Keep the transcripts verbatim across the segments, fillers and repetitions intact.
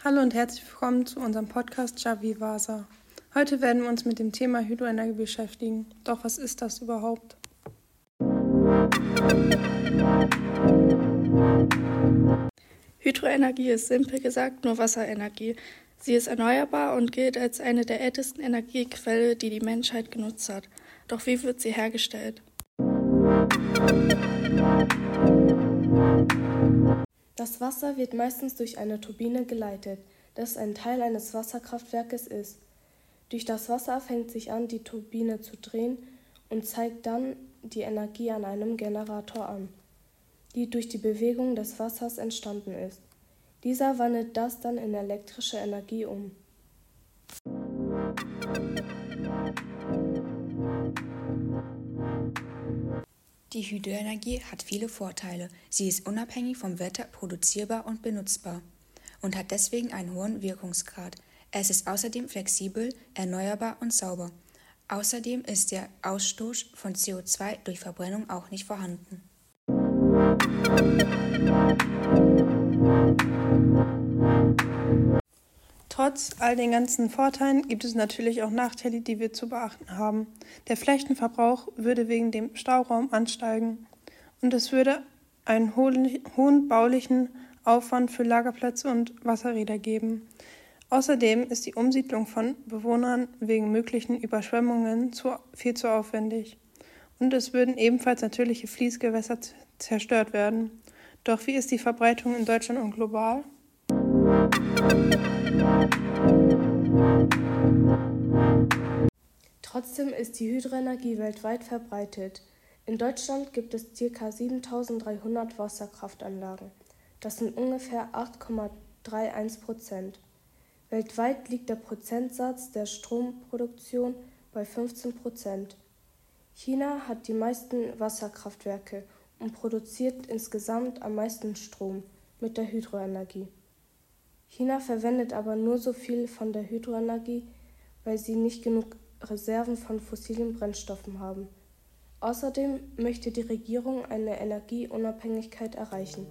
Hallo und herzlich willkommen zu unserem Podcast Javi Vasa. Heute werden wir uns mit dem Thema Hydroenergie beschäftigen. Doch was ist das überhaupt? Hydroenergie ist simpel gesagt nur Wasserenergie. Sie ist erneuerbar und gilt als eine der ältesten Energiequellen, die die Menschheit genutzt hat. Doch wie wird sie hergestellt? Das Wasser wird meistens durch eine Turbine geleitet, das ein Teil eines Wasserkraftwerkes ist. Durch das Wasser fängt sich an, die Turbine zu drehen und zeigt dann die Energie an einem Generator an, die durch die Bewegung des Wassers entstanden ist. Dieser wandelt das dann in elektrische Energie um. Die Hydroenergie hat viele Vorteile. Sie ist unabhängig vom Wetter produzierbar und benutzbar und hat deswegen einen hohen Wirkungsgrad. Es ist außerdem flexibel, erneuerbar und sauber. Außerdem ist der Ausstoß von C O zwei durch Verbrennung auch nicht vorhanden. Trotz all den ganzen Vorteilen gibt es natürlich auch Nachteile, die wir zu beachten haben. Der Flächenverbrauch würde wegen dem Stauraum ansteigen und es würde einen hohen baulichen Aufwand für Lagerplätze und Wasserräder geben. Außerdem ist die Umsiedlung von Bewohnern wegen möglichen Überschwemmungen zu, viel zu aufwendig. Und es würden ebenfalls natürliche Fließgewässer z- zerstört werden. Doch wie ist die Verbreitung in Deutschland und global? Trotzdem ist die Hydroenergie weltweit verbreitet. In Deutschland gibt es ca. siebentausenddreihundert Wasserkraftanlagen. Das sind ungefähr acht Komma einunddreißig Prozent. Weltweit liegt der Prozentsatz der Stromproduktion bei fünfzehn Prozent. China hat die meisten Wasserkraftwerke und produziert insgesamt am meisten Strom mit der Hydroenergie. China verwendet aber nur so viel von der Hydroenergie, weil sie nicht genug Reserven von fossilen Brennstoffen haben. Außerdem möchte die Regierung eine Energieunabhängigkeit erreichen.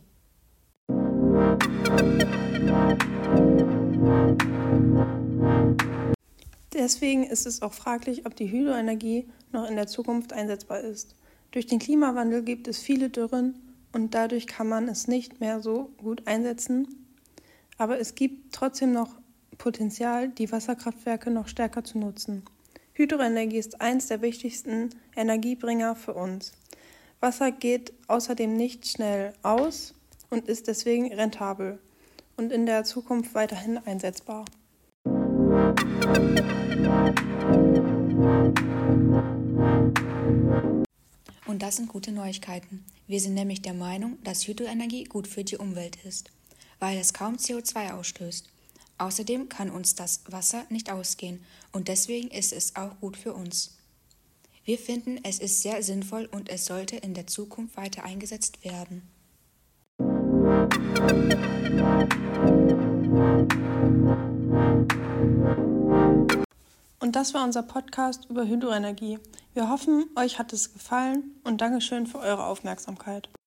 Deswegen ist es auch fraglich, ob die Hydroenergie noch in der Zukunft einsetzbar ist. Durch den Klimawandel gibt es viele Dürren und dadurch kann man es nicht mehr so gut einsetzen. Aber es gibt trotzdem noch Potenzial, die Wasserkraftwerke noch stärker zu nutzen. Hydroenergie ist eines der wichtigsten Energiebringer für uns. Wasser geht außerdem nicht schnell aus und ist deswegen rentabel und in der Zukunft weiterhin einsetzbar. Und das sind gute Neuigkeiten. Wir sind nämlich der Meinung, dass Hydroenergie gut für die Umwelt ist, weil es kaum C O zwei ausstößt. Außerdem kann uns das Wasser nicht ausgehen und deswegen ist es auch gut für uns. Wir finden, es ist sehr sinnvoll und es sollte in der Zukunft weiter eingesetzt werden. Und das war unser Podcast über Hydroenergie. Wir hoffen, euch hat es gefallen und Dankeschön für eure Aufmerksamkeit.